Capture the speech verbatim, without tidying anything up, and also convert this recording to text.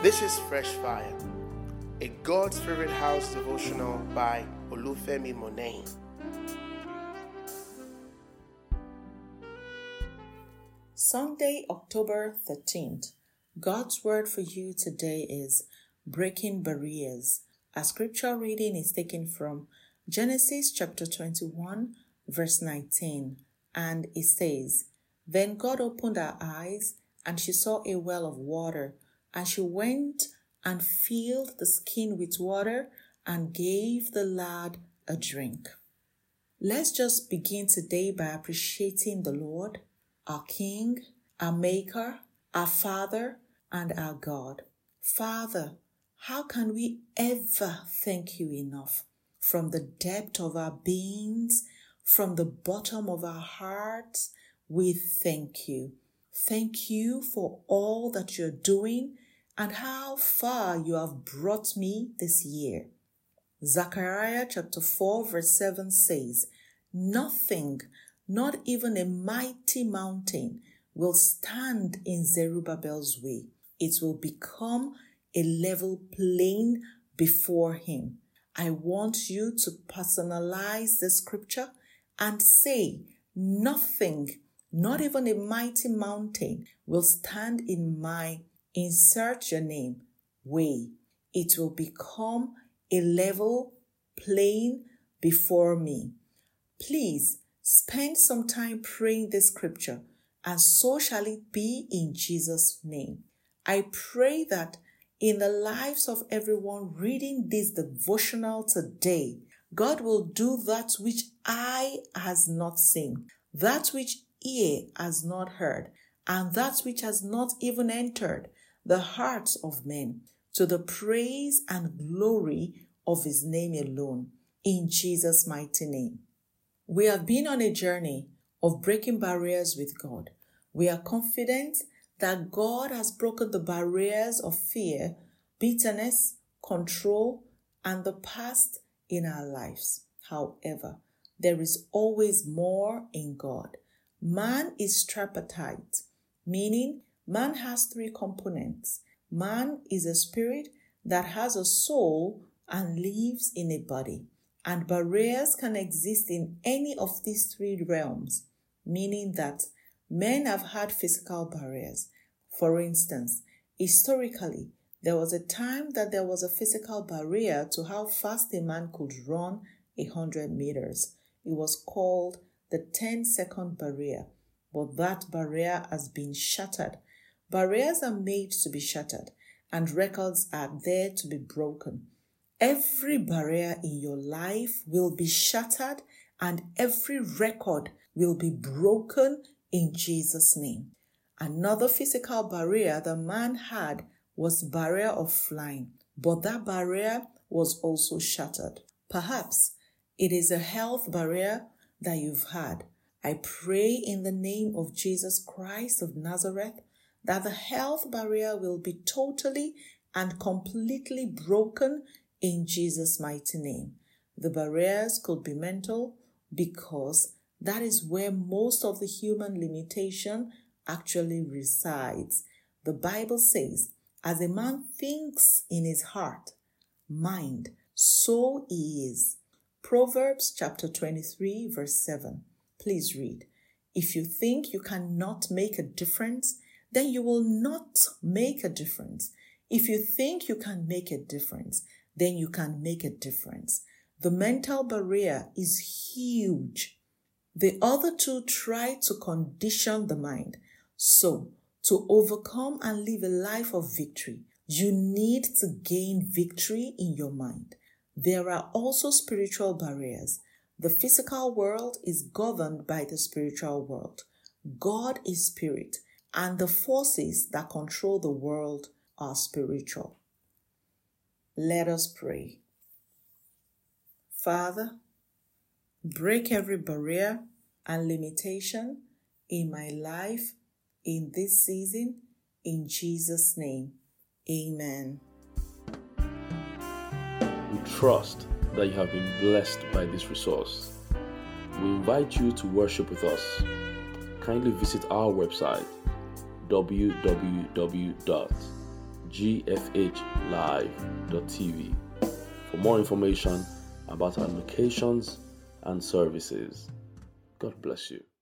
This is Fresh Fire, a God's Favorite House devotional by Olufemi Monet. Sunday, October thirteenth. God's word for you today is breaking barriers. Our scripture reading is taken from Genesis chapter twenty-one, verse nineteen, and it says, "Then God opened her eyes, and she saw a well of water, and she went and filled the skin with water and gave the lad a drink." Let's just begin today by appreciating the Lord, our King, our Maker, our Father, and our God. Father, how can we ever thank you enough? From the depth of our beings, from the bottom of our hearts, we thank you. Thank you for all that you're doing and how far you have brought me this year. Zechariah chapter four verse seven says, "Nothing, not even a mighty mountain, will stand in Zerubbabel's way. It will become a level plain before him." I want you to personalize the scripture and say, nothing, not even a mighty mountain, will stand in my, insert your name, way. It will become a level plain before me. Please spend some time praying this scripture, and so shall it be in Jesus' name. I pray that in the lives of everyone reading this devotional today, God will do that which eye has not seen, that which ear has not heard, and that which has not even entered the hearts of men, to the praise and glory of his name alone, in Jesus' mighty name. We have been on a journey of breaking barriers with God. We are confident that God has broken the barriers of fear, bitterness, control, and the past in our lives. However, there is always more in God. Man is tripartite, meaning man has three components. Man is a spirit that has a soul and lives in a body. And barriers can exist in any of these three realms, meaning that men have had physical barriers. For instance, historically, there was a time that there was a physical barrier to how fast a man could run a hundred meters. It was called the ten-second barrier, but that barrier has been shattered. Barriers are made to be shattered, and records are there to be broken. Every barrier in your life will be shattered, and every record will be broken in Jesus' name. Another physical barrier the man had was barrier of flying, but that barrier was also shattered. Perhaps it is a health barrier that you've had. I pray in the name of Jesus Christ of Nazareth that the health barrier will be totally and completely broken in Jesus' mighty name. The barriers could be mental, because that is where most of the human limitation actually resides. The Bible says, "As a man thinks in his heart, mind, so he is." Proverbs chapter twenty-three, verse seven. Please read. If you think you cannot make a difference, then you will not make a difference. If you think you can make a difference, then you can make a difference. The mental barrier is huge. The other two try to condition the mind. So, to overcome and live a life of victory, you need to gain victory in your mind. There are also spiritual barriers. The physical world is governed by the spiritual world. God is spirit, and the forces that control the world are spiritual. Let us pray. Father, break every barrier and limitation in my life in this season, in Jesus' name. Amen. We trust that you have been blessed by this resource. We invite you to worship with us. Kindly visit our website, w w w dot g f h live dot t v for more information about our locations and services. God bless you.